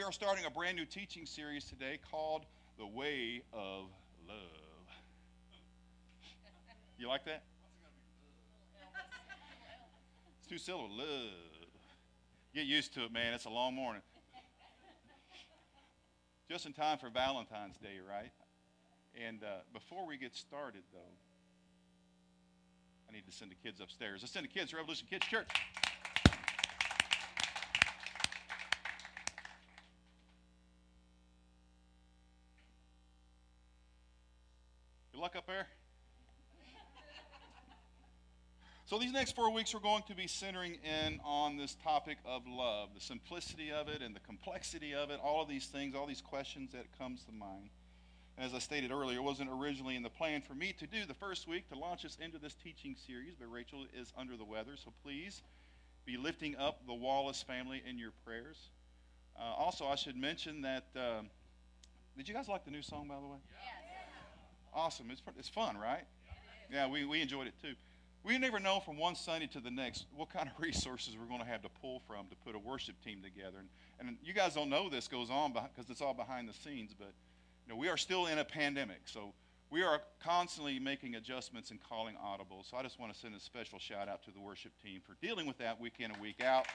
are starting a brand new teaching series today called The Way of Love. You like that? It's two syllables. Love. Get used to it, man. It's a long morning. Just in time for Valentine's Day, right? And before we get started, though, I need to send the kids upstairs. Let's send the kids to Revolution Kids Church. Good luck up there. So these next 4 weeks, we're going to be centering in on this topic of love, the simplicity of it and the complexity of it, all of these things, all these questions that comes to mind. And as I stated earlier, it wasn't originally in the plan for me to do the first week to launch us into this teaching series, but Rachel is under the weather, so please be lifting up the Wallace family in your prayers. Also, I should mention that, did you guys like the new song, by the way? Yes. Awesome. It's fun, right? Yeah, we enjoyed it too. We never know from one Sunday to the next what kind of resources we're going to have to pull from to put a worship team together. And you guys don't know this goes on because it's all behind the scenes, but we are still in a pandemic, so we are constantly making adjustments and calling audible. So I just want to send a special shout out to the worship team for dealing with that week in and week out.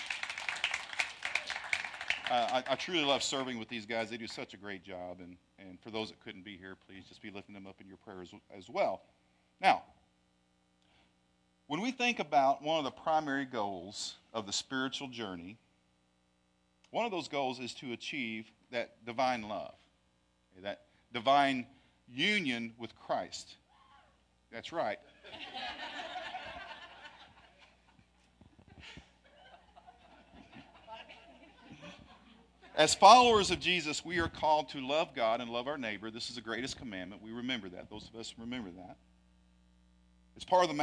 I truly love serving with these guys. They do such a great job, and for those that couldn't be here, please just be lifting them up in your prayers as well. Now, when we think about one of the primary goals of the spiritual journey, one of those goals is to achieve that divine love, that divine union with Christ. That's right. As followers of Jesus, we are called to love God and love our neighbor. This is the greatest commandment. We remember that. Those of us remember that. It's part of the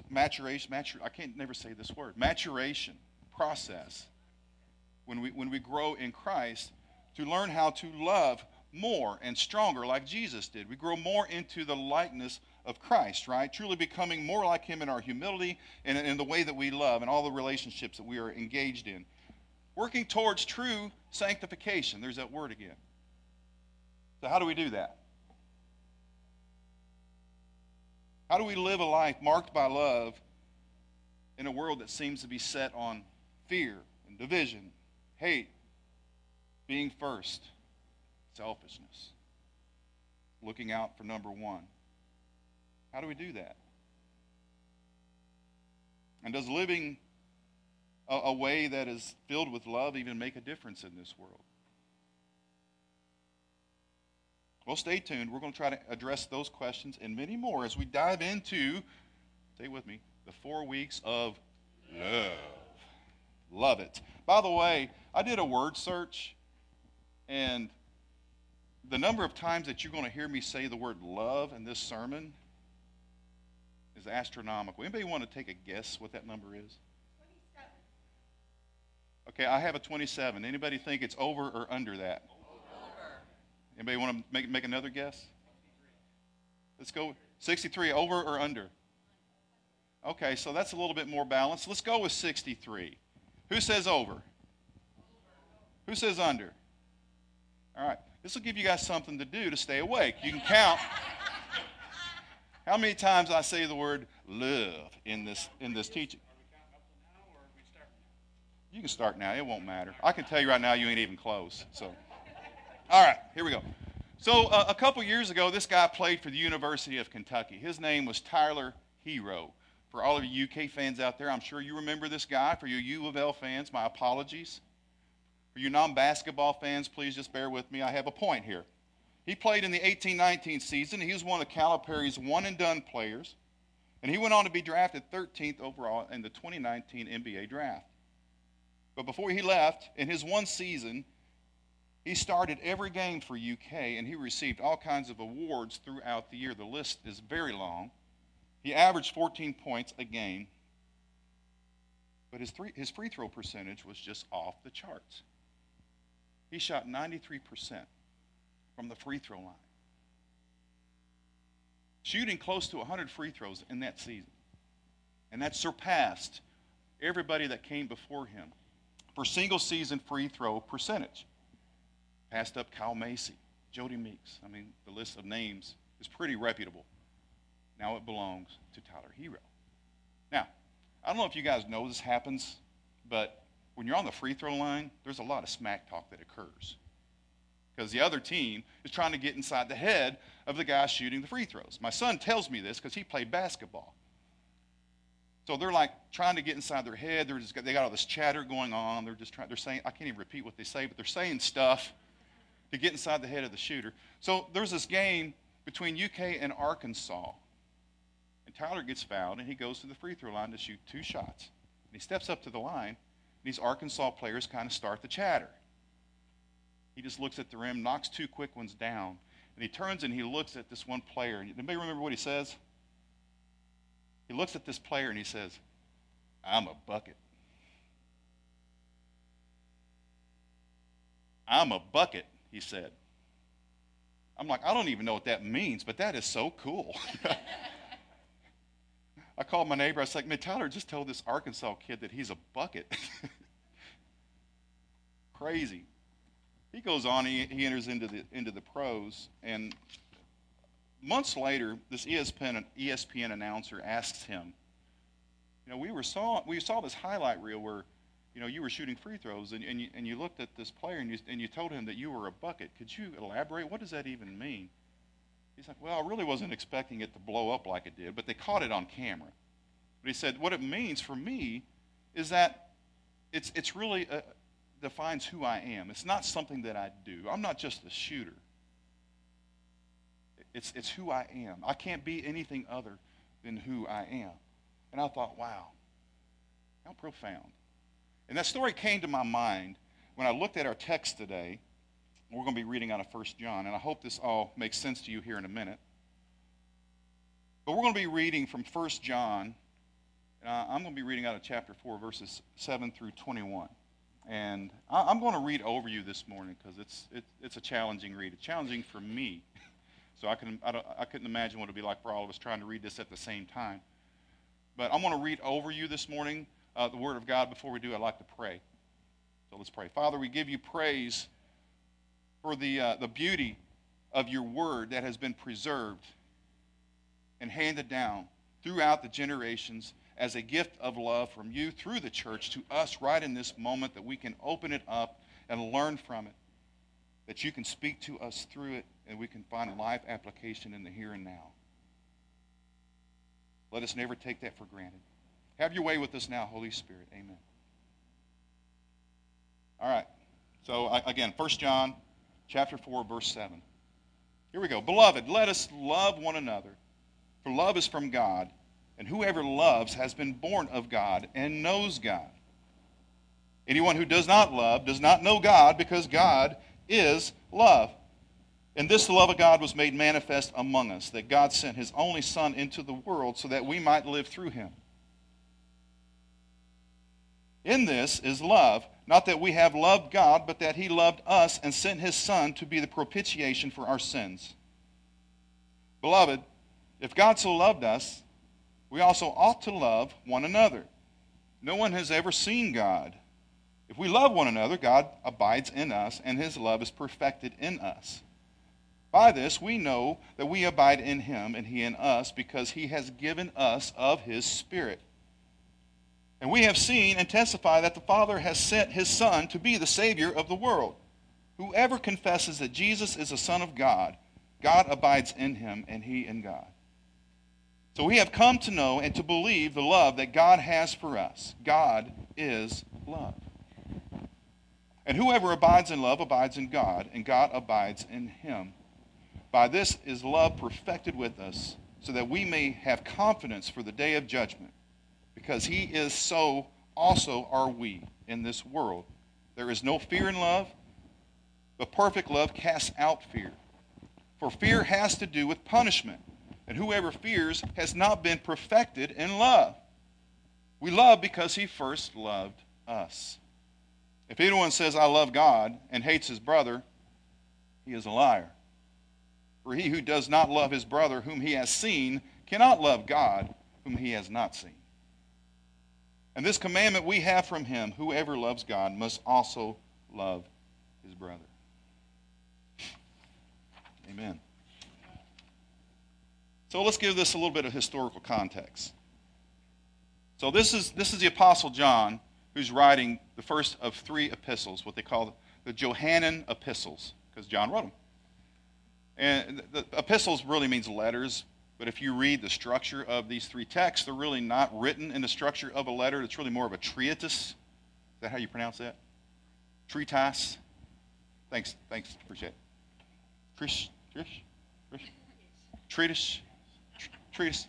maturation process when we grow in Christ to learn how to love more and stronger like Jesus did. We grow more into the likeness of Christ, right? Truly becoming more like him in our humility and in the way that we love and all the relationships that we are engaged in. Working towards true sanctification. There's that word again. So how do we do that? How do we live a life marked by love in a world that seems to be set on fear and division, hate, being first, selfishness, looking out for number one? How do we do that? And does living a way that is filled with love even make a difference in this world? Well, stay tuned. We're going to try to address those questions and many more as we dive into, stay with me, the 4 weeks of love. Love it. By the way, I did a word search, and the number of times that you're going to hear me say the word love in this sermon is astronomical. Anybody want to take a guess what that number is? 27. Okay, I have a 27. Anybody think it's over or under that? Anybody want to make another guess? Let's go 63, over or under? Okay, so that's a little bit more balanced. Let's go with 63. Who says over? Who says under? All right, this will give you guys something to do to stay awake. You can count how many times I say the word love in this teaching. You can start now. It won't matter. I can tell you right now you ain't even close. So. All right, here we go. So a couple years ago, this guy played for the University of Kentucky. His name was Tyler Hero. For all of you UK fans out there, I'm sure you remember this guy. For you U of L fans, my apologies. For you non-basketball fans, please just bear with me. I have a point here. He played in the 18-19 season. He was one of Calipari's one-and-done players. And he went on to be drafted 13th overall in the 2019 NBA draft. But before he left, in his one season, he started every game for UK, and he received all kinds of awards throughout the year. The list is very long. He averaged 14 points a game, but his free throw percentage was just off the charts. He shot 93% from the free throw line, shooting close to 100 free throws in that season. And that surpassed everybody that came before him for single-season free throw percentage. Passed up Kyle Macy, Jody Meeks. I mean, the list of names is pretty reputable. Now it belongs to Tyler Hero. Now, I don't know if you guys know this happens, but when you're on the free throw line, there's a lot of smack talk that occurs. Because the other team is trying to get inside the head of the guy shooting the free throws. My son tells me this because he played basketball. So they're like trying to get inside their head. They got all this chatter going on. They're saying, I can't even repeat what they say, but they're saying stuff to get inside the head of the shooter. So there's this game between UK and Arkansas. And Tyler gets fouled, and he goes to the free throw line to shoot 2 shots. And he steps up to the line, and these Arkansas players kind of start the chatter. He just looks at the rim, knocks 2 quick ones down, and he turns and he looks at this one player. Anybody remember what he says? He looks at this player and he says, I'm a bucket. I'm a bucket, he said. I'm like, I don't even know what that means, but that is so cool. I called my neighbor. I was like, man, Tyler just told this Arkansas kid that he's a bucket. Crazy. He goes on, he enters into the pros, and months later, this ESPN announcer asks him, we saw this highlight reel where, you were shooting free throws, and you looked at this player, and you told him that you were a bucket. Could you elaborate? What does that even mean? He's like, well, I really wasn't expecting it to blow up like it did, but they caught it on camera. But he said, what it means for me is that it's really defines who I am. It's not something that I do. I'm not just a shooter. It's who I am. I can't be anything other than who I am. And I thought, wow, how profound. And that story came to my mind when I looked at our text today. We're going to be reading out of 1 John, and I hope this all makes sense to you here in a minute. But we're going to be reading from 1 John. I'm going to be reading out of chapter 4, verses 7 through 21. And I'm going to read over you this morning because it's a challenging read. It's challenging for me. So I couldn't imagine what it would be like for all of us trying to read this at the same time. But I'm going to read over you this morning the Word of God. Before we do, I'd like to pray. So let's pray. Father, we give you praise for the beauty of your Word that has been preserved and handed down throughout the generations as a gift of love from you through the church to us right in this moment, that we can open it up and learn from it, that you can speak to us through it, and we can find life application in the here and now. Let us never take that for granted. Have your way with us now, Holy Spirit. Amen. All right. So again, 1 John chapter 4, verse 7. Here we go. Beloved, let us love one another, for love is from God, and whoever loves has been born of God and knows God. Anyone who does not love does not know God, because God is love. And this love of God was made manifest among us, that God sent his only Son into the world so that we might live through him. In this is love, not that we have loved God, but that he loved us and sent his Son to be the propitiation for our sins. Beloved, if God so loved us, we also ought to love one another. No one has ever seen God. If we love one another, God abides in us, and his love is perfected in us. By this we know that we abide in him, and he in us, because he has given us of his Spirit. And we have seen and testify that the Father has sent his Son to be the Savior of the world. Whoever confesses that Jesus is the Son of God, God abides in him, and he in God. So we have come to know and to believe the love that God has for us. God is love. And whoever abides in love abides in God, and God abides in him. By this is love perfected with us, so that we may have confidence for the day of judgment. Because he is, so also are we in this world. There is no fear in love, but perfect love casts out fear. For fear has to do with punishment. And whoever fears has not been perfected in love. We love because he first loved us. If anyone says, I love God, and hates his brother, he is a liar. For he who does not love his brother whom he has seen cannot love God whom he has not seen. And this commandment we have from him, whoever loves God must also love his brother. So let's give this a little bit of historical context. So this is the Apostle John who's writing the first of 3 epistles, what they call the Johannine epistles, because John wrote them. And the epistles really means letters, but if you read the structure of these 3 texts, they're really not written in the structure of a letter. It's really more of a treatise. Is that how you pronounce that? Treatise? Thanks, appreciate it. Treatise.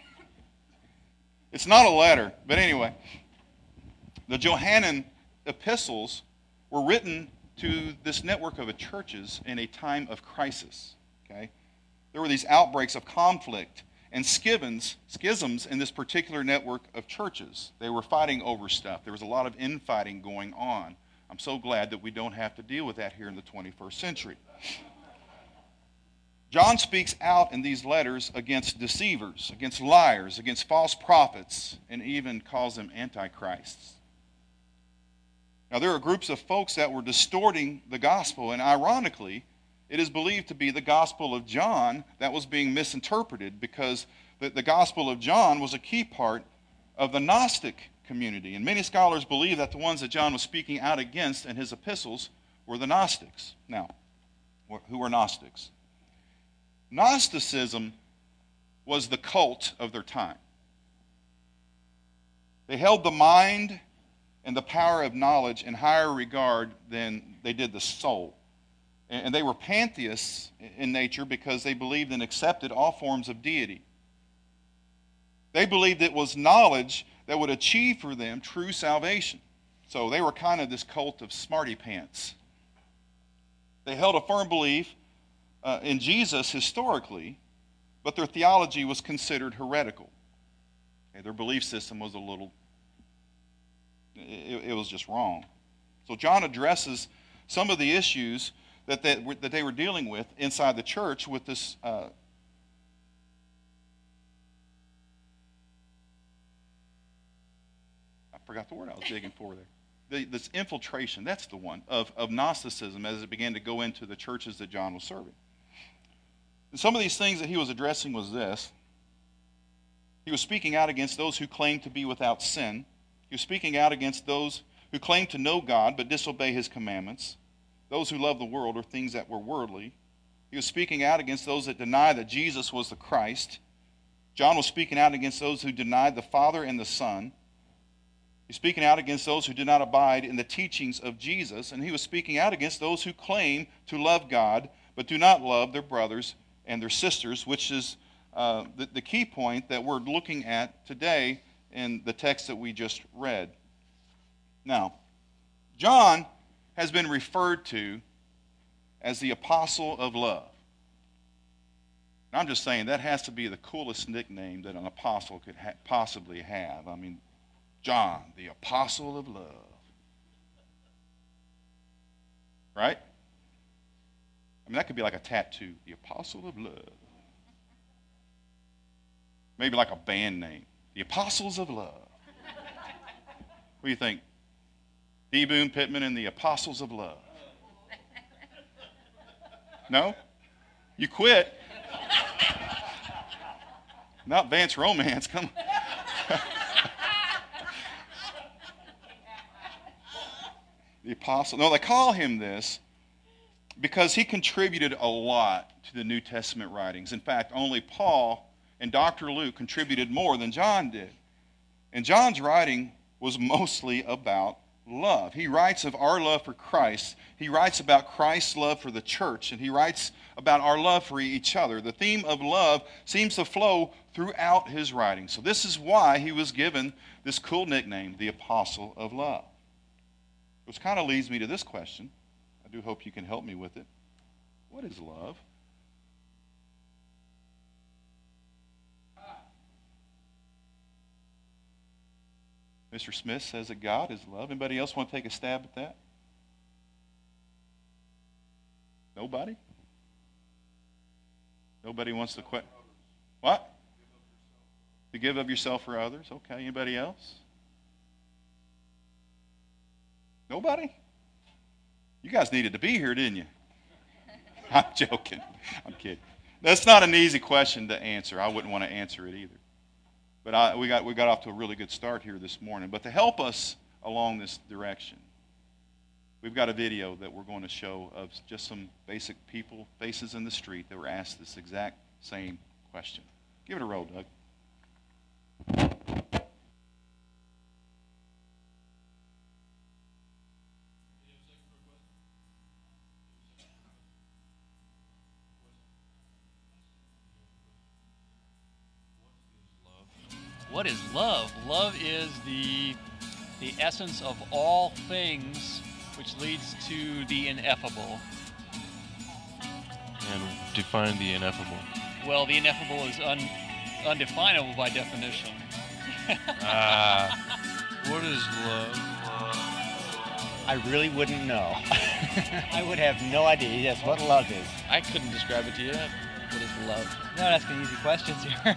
It's not a letter, but anyway. The Johannine epistles were written to this network of churches in a time of crisis. Okay? There were these outbreaks of conflict and schisms in this particular network of churches. They were fighting over stuff. There was a lot of infighting going on. I'm so glad that we don't have to deal with that here in the 21st century. John speaks out in these letters against deceivers, against liars, against false prophets, and even calls them antichrists. Now, there are groups of folks that were distorting the gospel, and ironically, it is believed to be the Gospel of John that was being misinterpreted, because the Gospel of John was a key part of the Gnostic community. And many scholars believe that the ones that John was speaking out against in his epistles were the Gnostics. Now, who were Gnostics? Gnosticism was the cult of their time. They held the mind and the power of knowledge in higher regard than they did the soul. And they were pantheists in nature because they believed and accepted all forms of deity. They believed it was knowledge that would achieve for them true salvation. So they were kind of this cult of smarty pants. They held a firm belief in Jesus historically, but their theology was considered heretical. Okay, their belief system was it was just wrong. So John addresses some of the issues that they were dealing with inside the church with this I forgot the word I was digging for there. This infiltration, that's the one, of Gnosticism as it began to go into the churches that John was serving. And some of these things that he was addressing was this. He was speaking out against those who claimed to be without sin. He was speaking out against those who claimed to know God but disobey his commandments. Those who love the world or things that were worldly. He was speaking out against those that deny that Jesus was the Christ. John was speaking out against those who denied the Father and the Son. He's speaking out against those who did not abide in the teachings of Jesus. And he was speaking out against those who claim to love God but do not love their brothers and their sisters, which is the key point that we're looking at today in the text that we just read. Now, John has been referred to as the Apostle of Love. And I'm just saying that has to be the coolest nickname that an apostle could possibly have. I mean, John, the Apostle of Love. Right? I mean, that could be like a tattoo, the Apostle of Love. Maybe like a band name, the Apostles of Love. What do you think? D. Boone Pittman and the Apostles of Love. No? You quit. Not Vance Romance, come on. The Apostle. No, they call him this because he contributed a lot to the New Testament writings. In fact, only Paul and Dr. Luke contributed more than John did. And John's writing was mostly about love. He writes of our love for Christ. He writes about Christ's love for the church, and he writes about our love for each other. The theme of love seems to flow throughout his writing. So this is why he was given this cool nickname, the Apostle of Love. Which kind of leads me to this question. I do hope you can help me with it. What is love? Mr. Smith says that God is love. Anybody else want to take a stab at that? Nobody? Nobody wants to quit? What? To give of yourself for others. Okay. Anybody else? Nobody? You guys needed to be here, didn't you? I'm joking. I'm kidding. That's not an easy question to answer. I wouldn't want to answer it either. But we got off to a really good start here this morning. But to help us along this direction, we've got a video that we're going to show of just some basic people, faces in the street that were asked this exact same question. Give it a roll, Doug. What is love? Love is the essence of all things, which leads to the ineffable. And define the ineffable. Well, the ineffable is undefinable by definition. What is love? I really wouldn't know. I would have no idea. Yes, what love is. I couldn't describe it to you. What is love? Not asking easy questions here.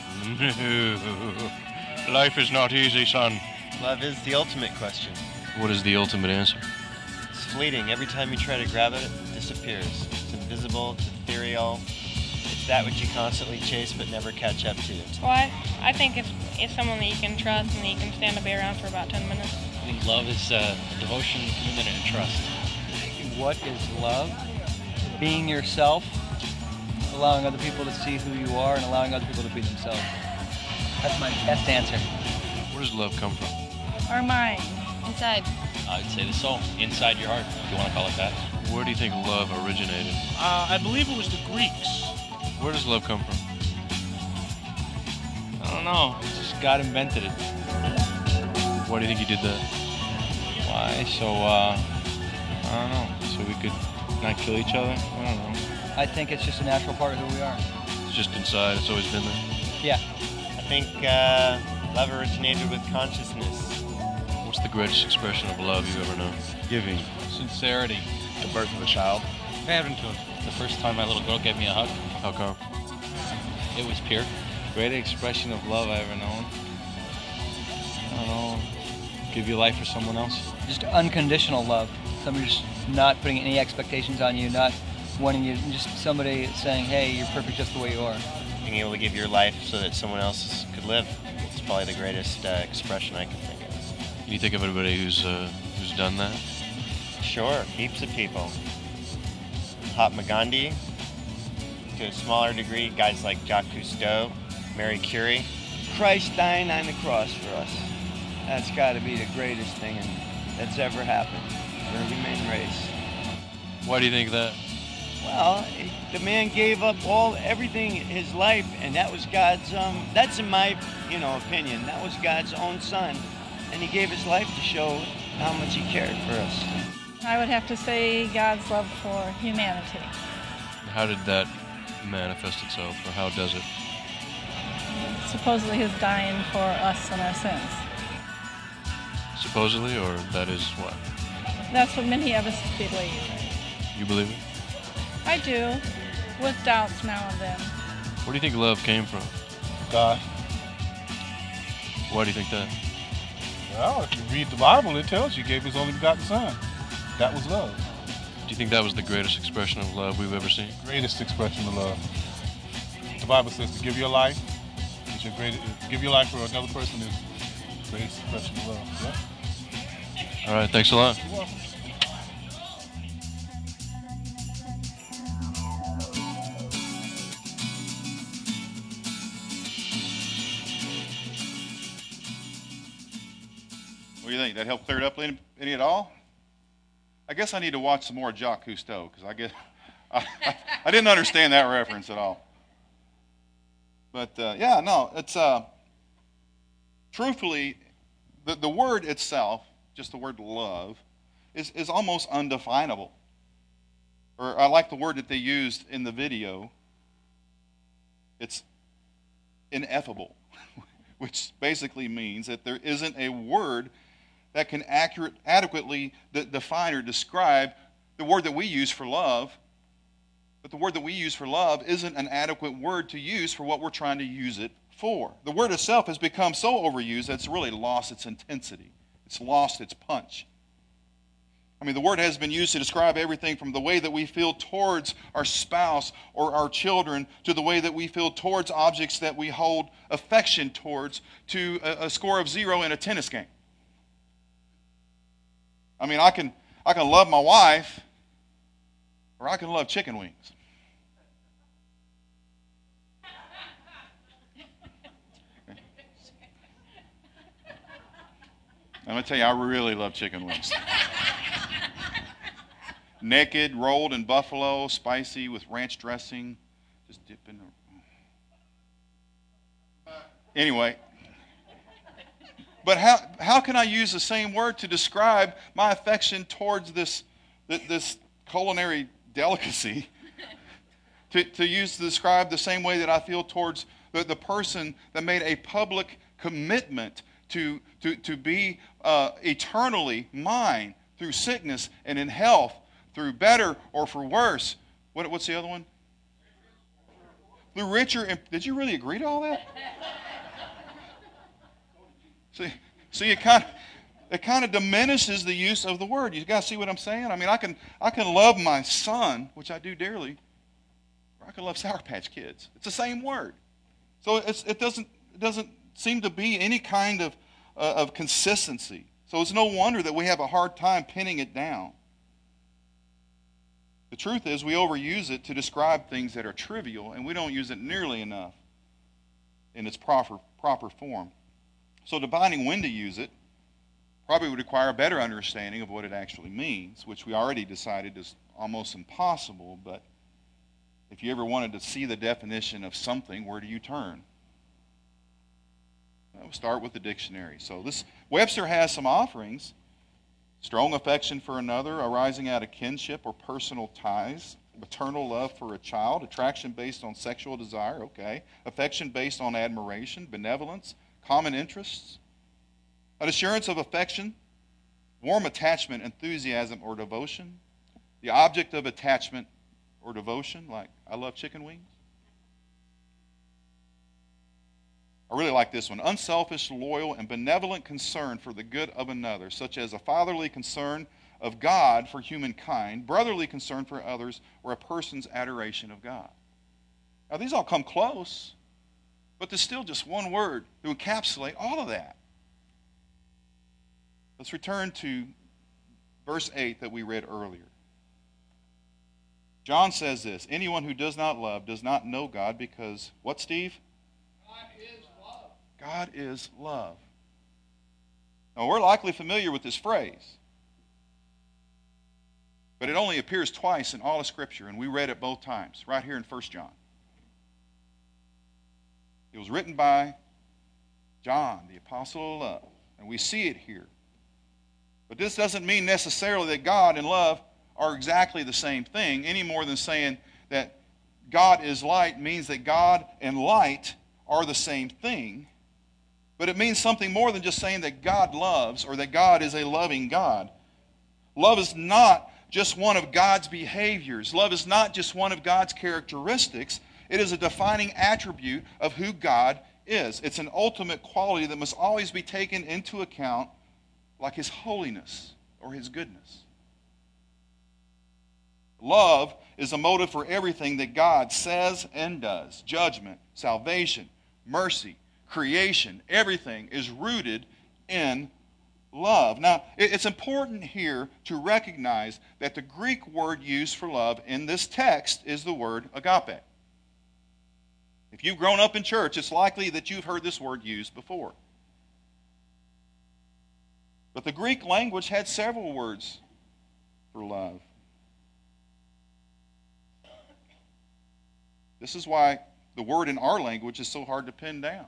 No. Life is not easy, son. Love is the ultimate question. What is the ultimate answer? It's fleeting. Every time you try to grab it, it disappears. It's invisible, it's ethereal. It's that which you constantly chase but never catch up to. Well, I think it's someone that you can trust and that you can stand to be around for about 10 minutes. I think love is devotion, commitment, and trust. What is love? Being yourself, allowing other people to see who you are, and allowing other people to be themselves. That's my best answer. Where does love come from? Our mind. Inside. I would say the soul, inside your heart, if you want to call it that. Where do you think love originated? I believe it was the Greeks. Where does love come from? I don't know. Just God invented it. Why do you think he did that? Why? So, I don't know. So we could not kill each other? I don't know. I think it's just a natural part of who we are. It's just inside. It's always been there. Yeah. I think love originated with consciousness. What's the greatest expression of love you ever known? Giving. Sincerity. The birth of a child. Parenthood. The first time my little girl gave me a hug, How come? it was pure. Greatest expression of love I ever known. I don't know. Give your life for someone else. Just unconditional love. Somebody just not putting any expectations on you, not wanting you, just somebody saying, hey, you're perfect just the way you are. Being able to give your life so that someone else could live. It's probably the greatest expression I can think of. Can you think of anybody who's done that? Sure, heaps of people. Mahatma Gandhi, to a smaller degree, guys like Jacques Cousteau, Marie Curie. Christ dying on the cross for us. That's got to be the greatest thing that's ever happened for the human race. Why do you think that? Well, the man gave up everything in his life, and that was God's. That's in my, opinion. That was God's own son, and he gave his life to show how much he cared for us. I would have to say God's love for humanity. How did that manifest itself, or how does it? Supposedly his dying for us and our sins. Supposedly, or that is what? That's what many of us believe. You believe it? I do, with doubts now and then. Where do you think love came from? God. Why do you think that? Well, if you read the Bible, it tells you he gave his only begotten son. That was love. Do you think that was the greatest expression of love we've ever seen? Greatest expression of love. The Bible says to give your life is your greatest. Give your life for another person is the greatest expression of love. Yeah. All right, thanks a lot. You're welcome. What do you think? That helped clear it up any at all? I guess I need to watch some more Jacques Cousteau because I didn't understand that reference at all. But it's truthfully, the word itself, just the word love, is almost undefinable. Or I like the word that they used in the video. It's ineffable, which basically means that there isn't a word that can adequately define or describe the word that we use for love. But the word that we use for love isn't an adequate word to use for what we're trying to use it for. The word itself has become so overused that it's really lost its intensity. It's lost its punch. I mean, the word has been used to describe everything from the way that we feel towards our spouse or our children to the way that we feel towards objects that we hold affection towards to a score of 0 in a tennis game. I mean, I can love my wife or I can love chicken wings. I'm going to tell you, I really love chicken wings. Naked, rolled in buffalo, spicy with ranch dressing. Just dip in. Anyway. But how can I use the same word to describe my affection towards this culinary delicacy to describe the same way that I feel towards the person that made a public commitment to be eternally mine through sickness and in health, through better or for worse. What's the other one? Through richer. Did you really agree to all that? See, it kind of diminishes the use of the word. You guys see what I'm saying? I mean, I can love my son, which I do dearly, or I can love Sour Patch Kids. It's the same word. So it doesn't seem to be any kind of consistency. So it's no wonder that we have a hard time pinning it down. The truth is we overuse it to describe things that are trivial, and we don't use it nearly enough in its proper form. So defining when to use it probably would require a better understanding of what it actually means, which we already decided is almost impossible. But if you ever wanted to see the definition of something, where do you turn? We'll start with the dictionary. So this Webster has some offerings. Strong affection for another, arising out of kinship or personal ties. Maternal love for a child. Attraction based on sexual desire. Okay. Affection based on admiration. Benevolence. Common interests. An assurance of affection. Warm attachment, enthusiasm, or devotion. The object of attachment or devotion, like I love chicken wings. I really like this one. Unselfish, loyal, and benevolent concern for the good of another, such as a fatherly concern of God for humankind, brotherly concern for others, or a person's adoration of God. Now, these all come close, but there's still just one word to encapsulate all of that. Let's return to verse 8 that we read earlier. John says this, anyone who does not love does not know God because, what, Steve? God is love. Now, we're likely familiar with this phrase, but it only appears twice in all of Scripture, and we read it both times, right here in 1 John. It was written by John, the apostle of love, and we see it here. But this doesn't mean necessarily that God and love are exactly the same thing, any more than saying that God is light means that God and light are the same thing. But it means something more than just saying that God loves or that God is a loving God. Love is not just one of God's behaviors. Love is not just one of God's characteristics. It is a defining attribute of who God is. It's an ultimate quality that must always be taken into account, like His holiness or His goodness. Love is a motive for everything that God says and does. Judgment, salvation, mercy, creation, everything is rooted in love. Now, it's important here to recognize that the Greek word used for love in this text is the word agape. If you've grown up in church, it's likely that you've heard this word used before. But the Greek language had several words for love. This is why the word in our language is so hard to pin down.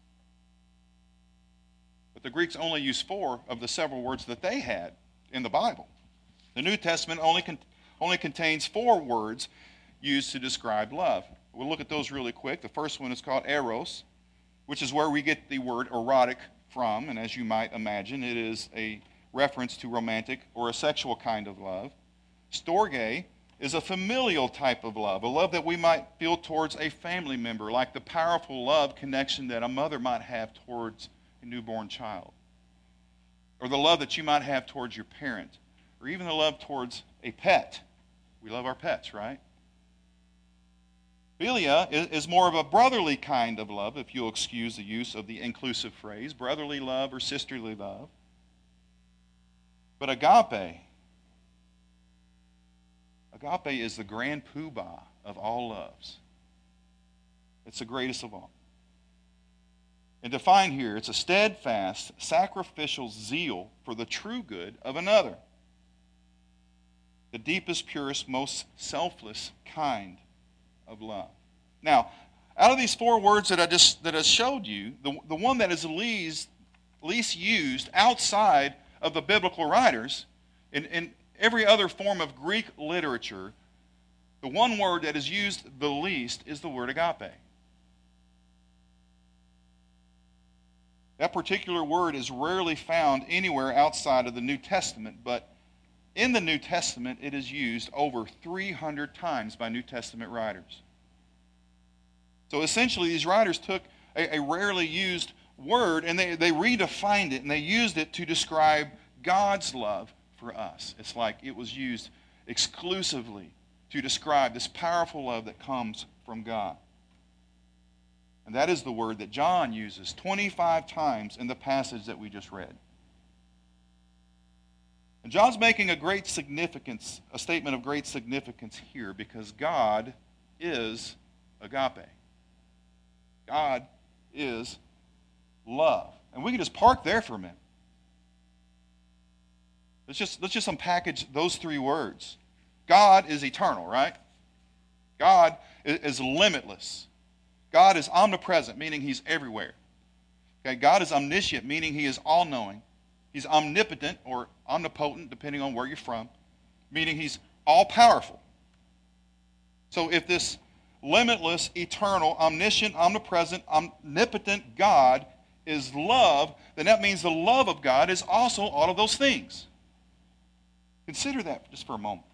But the Greeks only used 4 of the several words that they had in the Bible. The New Testament only contains 4 words used to describe love. We'll look at those really quick. The first one is called eros, which is where we get the word erotic from. And as you might imagine, it is a reference to romantic or a sexual kind of love. Storge is a familial type of love, a love that we might feel towards a family member, like the powerful love connection that a mother might have towards a newborn child, or the love that you might have towards your parent or even the love towards a pet. We love our pets, right? Philia is more of a brotherly kind of love, if you'll excuse the use of the inclusive phrase, brotherly love or sisterly love. But agape is the grand poobah of all loves. It's the greatest of all. And defined here, it's a steadfast, sacrificial zeal for the true good of another. The deepest, purest, most selfless kind of love. Now, out of these four words that I showed you, the one that is least used outside of the biblical writers, in every other form of Greek literature, the one word that is used the least is the word agape. That particular word is rarely found anywhere outside of the New Testament, but in the New Testament it is used over 300 times by New Testament writers. So essentially these writers took a rarely used word and they redefined it and they used it to describe God's love for us. It's like it was used exclusively to describe this powerful love that comes from God. And that is the word that John uses 25 times in the passage that we just read. And John's making a statement of great significance here because God is agape. God is love. And we can just park there for a minute. Let's just unpackage those three words. God is eternal, right? God is limitless. God is omnipresent, meaning he's everywhere. Okay, God is omniscient, meaning he is all-knowing. He's omnipotent or omnipotent, depending on where you're from, meaning he's all-powerful. So if this limitless, eternal, omniscient, omnipresent, omnipotent God is love, then that means the love of God is also all of those things. Consider that just for a moment.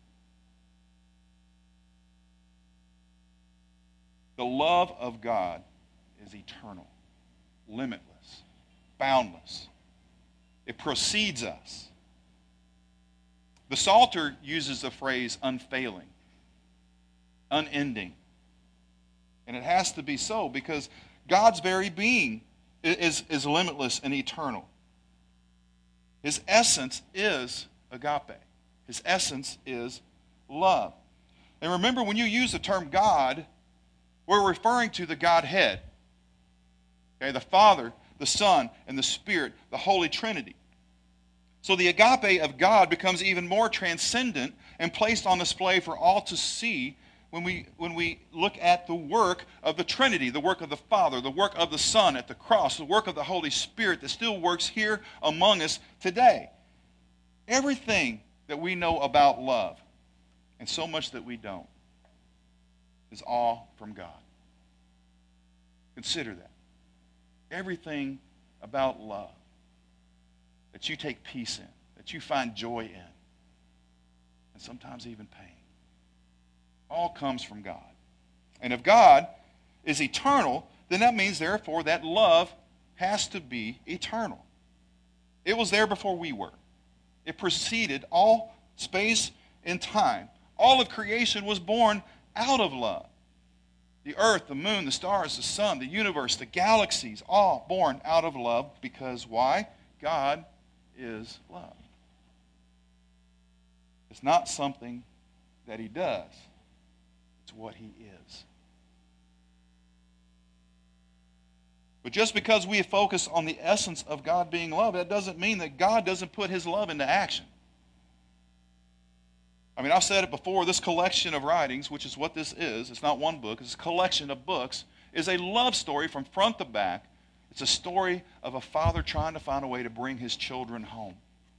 The love of God is eternal, limitless, boundless. It precedes us. The Psalter uses the phrase unfailing, unending. And it has to be so because God's very being is limitless and eternal. His essence is agape. His essence is love. And remember, when you use the term God, we're referring to the Godhead. Okay, the Father, the Son, and the Spirit, the Holy Trinity. So the agape of God becomes even more transcendent and placed on display for all to see when we look at the work of the Trinity, the work of the Father, the work of the Son at the cross, the work of the Holy Spirit that still works here among us today. Everything that we know about love, and so much that we don't, is all from God. Consider that. Everything about love that you take peace in, that you find joy in, and sometimes even pain, all comes from God. And if God is eternal, then that means, therefore, that love has to be eternal. It was there before we were. It preceded all space and time. All of creation was born out of love. The earth, the moon, the stars, the sun, the universe, the galaxies, all born out of love because why? God is love. It's not something that he does. It's what he is. But just because we focus on the essence of God being love, that doesn't mean that God doesn't put his love into action. I mean, I've said it before, this collection of writings, which is what this is, it's not one book, it's a collection of books, is a love story from front to back. It's a story of a father trying to find a way to bring his children home.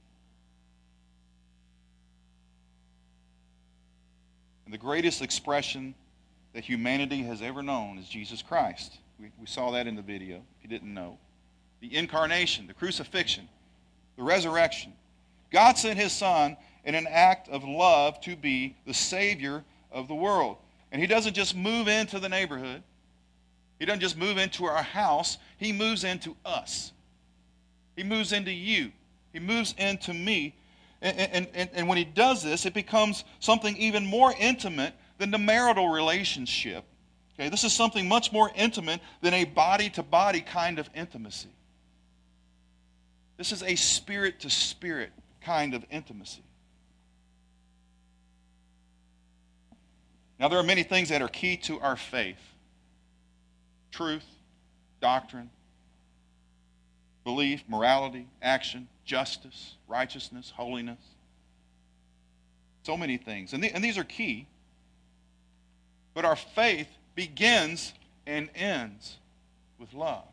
And the greatest expression that humanity has ever known is Jesus Christ. We saw that in the video, if you didn't know. The incarnation, the crucifixion, the resurrection. God sent his Son in an act of love to be the Savior of the world. And he doesn't just move into the neighborhood. He doesn't just move into our house. He moves into us. He moves into you. He moves into me. And when he does this, it becomes something even more intimate than the marital relationship. Okay, this is something much more intimate than a body-to-body kind of intimacy. This is a spirit-to-spirit kind of intimacy. Now, there are many things that are key to our faith. Truth, doctrine, belief, morality, action, justice, righteousness, holiness. So many things. And these are key. But our faith begins and ends with love.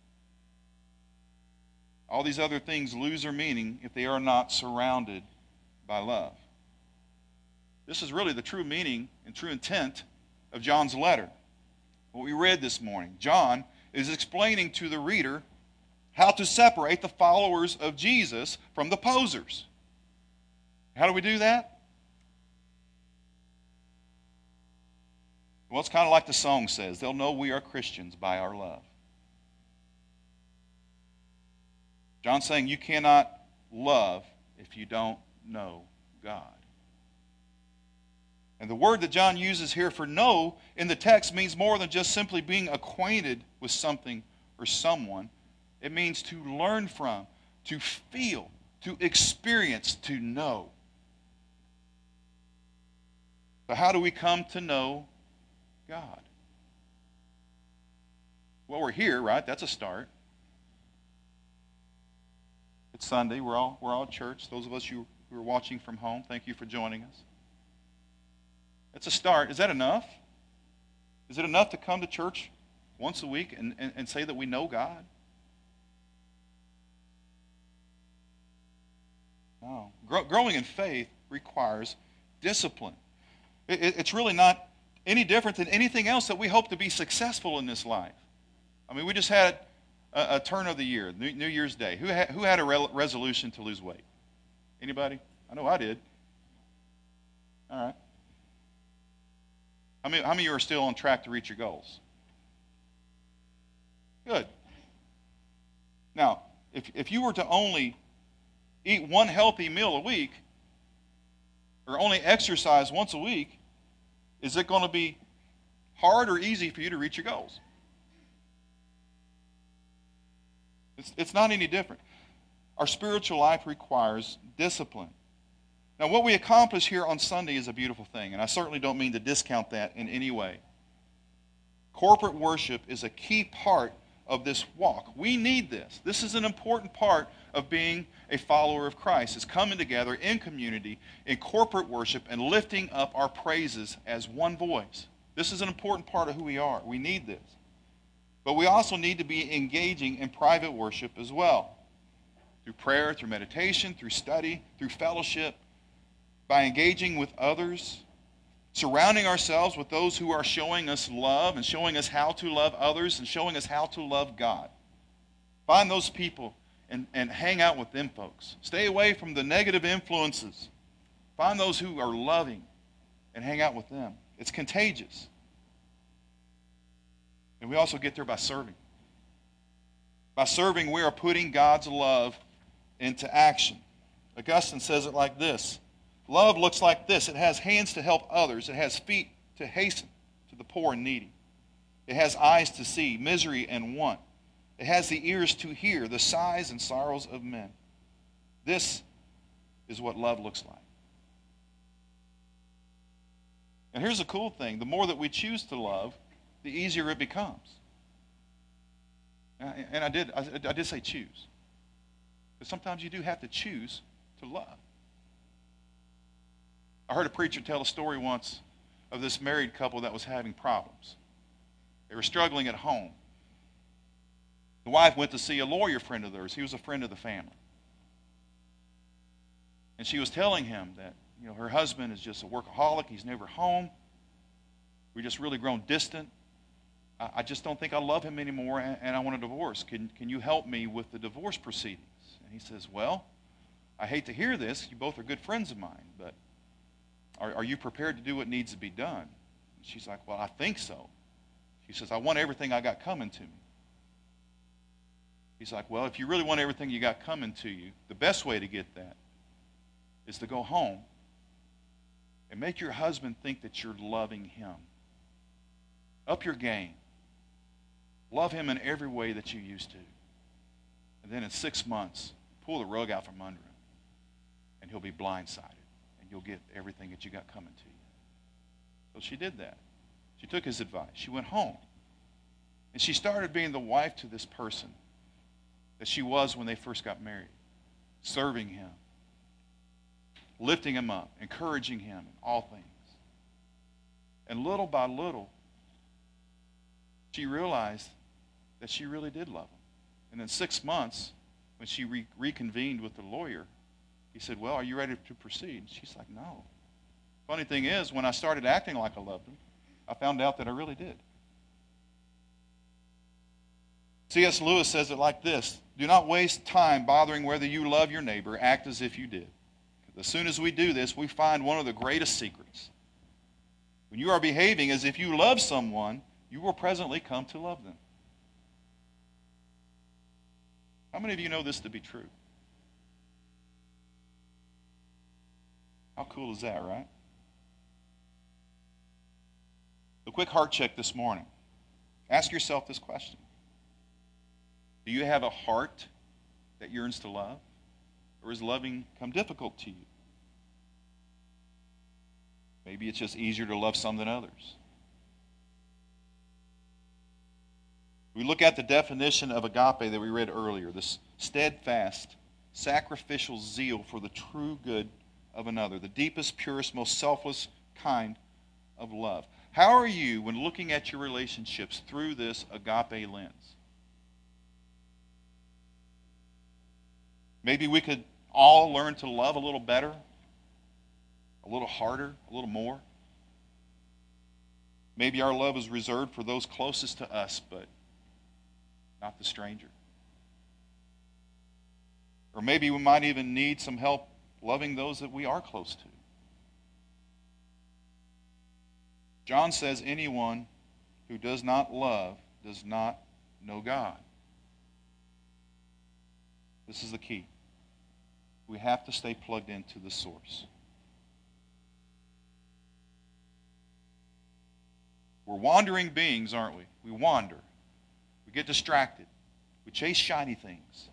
All these other things lose their meaning if they are not surrounded by love. This is really the true meaning and true intent of John's letter. What we read this morning. John is explaining to the reader how to separate the followers of Jesus from the posers. How do we do that? Well, it's kind of like the song says, they'll know we are Christians by our love. John's saying you cannot love if you don't know God. And the word that John uses here for know in the text means more than just simply being acquainted with something or someone. It means to learn from, to feel, to experience, to know. So how do we come to know God? Well, we're here, right? That's a start. It's Sunday. We're all at church. Those of us who are watching from home, thank you for joining us. It's a start. Is that enough? Is it enough to come to church once a week and say that we know God? No. Growing in faith requires discipline. It's really not any different than anything else that we hope to be successful in this life. I mean, we just had a turn of the year, New Year's Day. Who had a resolution to lose weight? Anybody? I know I did. All right. How many of you are still on track to reach your goals? Good. Now, if you were to only eat one healthy meal a week, or only exercise once a week, is it going to be hard or easy for you to reach your goals? It's not any different. Our spiritual life requires discipline. Now, what we accomplish here on Sunday is a beautiful thing, and I certainly don't mean to discount that in any way. Corporate worship is a key part of this walk. We need this. This is an important part of being a follower of Christ, is coming together in community, in corporate worship, and lifting up our praises as one voice. This is an important part of who we are. We need this. But we also need to be engaging in private worship as well. Through prayer, through meditation, through study, through fellowship, by engaging with others, surrounding ourselves with those who are showing us love and showing us how to love others and showing us how to love God. Find those people and hang out with them, folks. Stay away from the negative influences. Find those who are loving and hang out with them. It's contagious. And we also get there by serving. By serving, we are putting God's love into action. Augustine says it like this. Love looks like this. It has hands to help others. It has feet to hasten to the poor and needy. It has eyes to see misery and want. It has the ears to hear the sighs and sorrows of men. This is what love looks like. And here's the cool thing. The more that we choose to love, the easier it becomes. And I did say choose. But sometimes you do have to choose to love. I heard a preacher tell a story once of this married couple that was having problems. They were struggling at home. The wife went to see a lawyer friend of theirs. He was a friend of the family. And she was telling him that, her husband is just a workaholic. He's never home. We've just really grown distant. I just don't think I love him anymore, and I want a divorce. Can you help me with the divorce proceedings? And he says, well, I hate to hear this. You both are good friends of mine, but are you prepared to do what needs to be done? And she's like, well, I think so. She says, I want everything I got coming to me. He's like, well, if you really want everything you got coming to you, the best way to get that is to go home and make your husband think that you're loving him. Up your game. Love him in every way that you used to. And then in 6 months, pull the rug out from under him, and he'll be blindsided, and you'll get everything that you got coming to you. So she did that. She took his advice. She went home, and she started being the wife to this person that she was when they first got married, serving him, lifting him up, encouraging him in all things. And little by little, she realized that she really did love him. And in 6 months, when she reconvened with the lawyer, he said, well, are you ready to proceed? And she's like, no. Funny thing is, when I started acting like I loved him, I found out that I really did. C.S. Lewis says it like this: do not waste time bothering whether you love your neighbor. Act as if you did. As soon as we do this, we find one of the greatest secrets. When you are behaving as if you love someone, you will presently come to love them. How many of you know this to be true? How cool is that, right? A quick heart check this morning. Ask yourself this question. Do you have a heart that yearns to love? Or is loving come difficult to you? Maybe it's just easier to love some than others. We look at the definition of agape that we read earlier, this steadfast, sacrificial zeal for the true good of another, the deepest, purest, most selfless kind of love. How are you when looking at your relationships through this agape lens? Maybe we could all learn to love a little better, a little harder, a little more. Maybe our love is reserved for those closest to us, but not the stranger. Or maybe we might even need some help loving those that we are close to. John says anyone who does not love does not know God. This is the key. We have to stay plugged into the source. We're wandering beings, aren't we? We wander. We get distracted. We chase shiny things.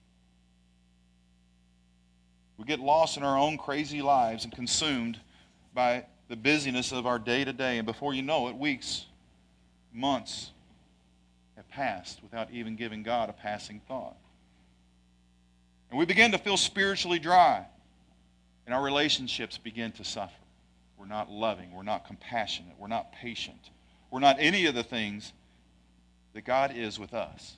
We get lost in our own crazy lives and consumed by the busyness of our day-to-day. And before you know it, weeks, months have passed without even giving God a passing thought. And we begin to feel spiritually dry, and our relationships begin to suffer. We're not loving. We're not compassionate. We're not patient. We're not any of the things that God is with us.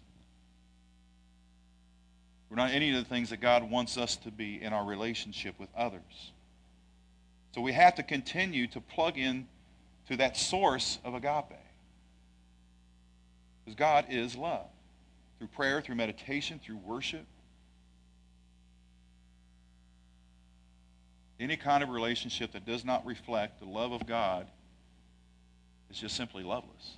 We're not any of the things that God wants us to be in our relationship with others. So we have to continue to plug in to that source of agape. Because God is love. Through prayer, through meditation, through worship. Any kind of relationship that does not reflect the love of God is just simply loveless.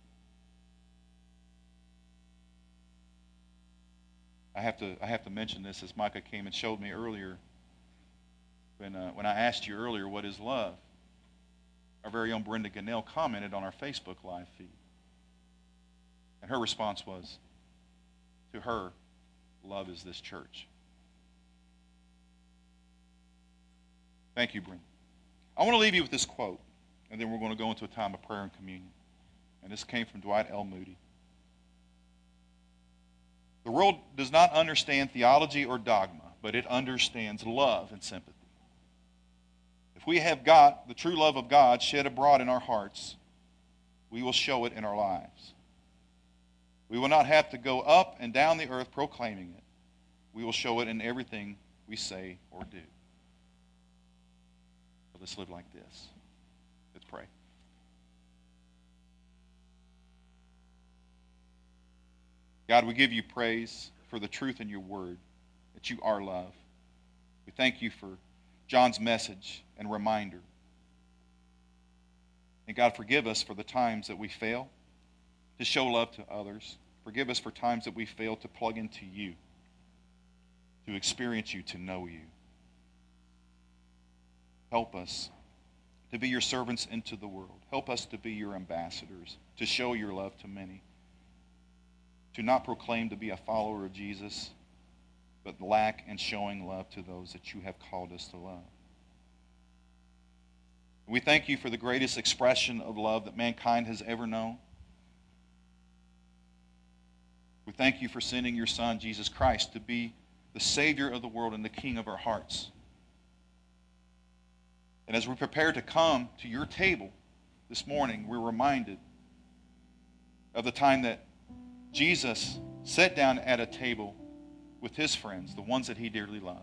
I have to mention this, as Micah came and showed me earlier. When I asked you earlier, what is love? Our very own Brenda Gannell commented on our Facebook live feed. And her response was, to her, love is this church. Thank you, Brenda. I want to leave you with this quote, and then we're going to go into a time of prayer and communion. And this came from Dwight L. Moody. The world does not understand theology or dogma, but it understands love and sympathy. If we have got the true love of God shed abroad in our hearts, we will show it in our lives. We will not have to go up and down the earth proclaiming it. We will show it in everything we say or do. So let's live like this. Let's pray. God, we give you praise for the truth in your word, that you are love. We thank you for John's message and reminder. And God, forgive us for the times that we fail to show love to others. Forgive us for times that we fail to plug into you, to experience you, to know you. Help us to be your servants into the world. Help us to be your ambassadors, to show your love to many, to not proclaim to be a follower of Jesus, but lack in showing love to those that you have called us to love. We thank you for the greatest expression of love that mankind has ever known. We thank you for sending your Son, Jesus Christ, to be the Savior of the world and the King of our hearts. And as we prepare to come to your table this morning, we're reminded of the time that Jesus sat down at a table with his friends, the ones that he dearly loved.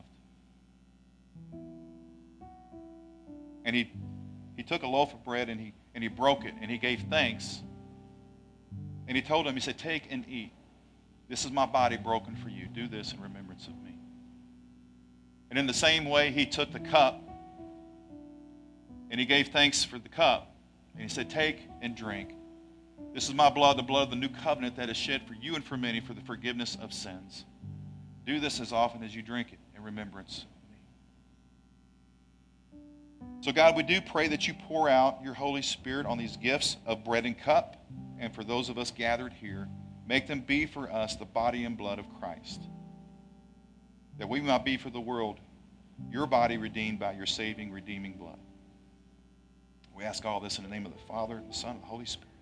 And he took a loaf of bread and he broke it and he gave thanks. And he told them, he said, take and eat. This is my body broken for you. Do this in remembrance of me. And in the same way, he took the cup and he gave thanks for the cup. And he said, take and drink. This is my blood, the blood of the new covenant that is shed for you and for many for the forgiveness of sins. Do this as often as you drink it in remembrance of me. So God, we do pray that you pour out your Holy Spirit on these gifts of bread and cup. And for those of us gathered here, make them be for us the body and blood of Christ. That we might be for the world your body redeemed by your saving, redeeming blood. We ask all this in the name of the Father, the Son, and the Holy Spirit.